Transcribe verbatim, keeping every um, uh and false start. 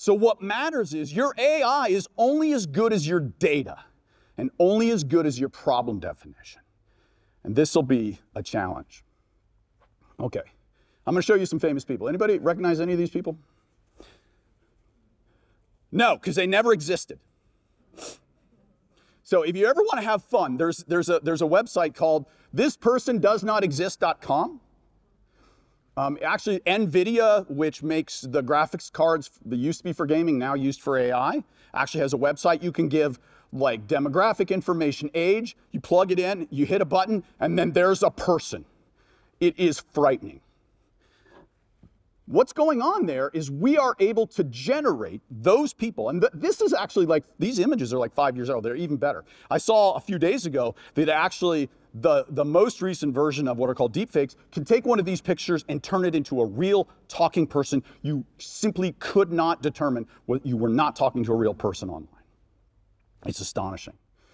So what matters is your A I is only as good as your data and only as good as your problem definition. And this will be a challenge. Okay, I'm going to show you some famous people. Anybody recognize any of these people? No, because they never existed. So if you ever want to have fun, there's, there's, a, there's a website called this person does not exist dot com. Um, actually, NVIDIA, which makes the graphics cards that used to be for gaming, now used for A I, actually has a website. You can give like demographic information, age, you plug it in, you hit a button, and then there's a person. It is frightening. What's going on there is we are able to generate those people, and th this is actually like, these images are like five years old, they're even better. I saw a few days ago that actually the, the most recent version of what are called deepfakes can take one of these pictures and turn it into a real talking person. You simply could not determine what you were not talking to a real person online. It's astonishing.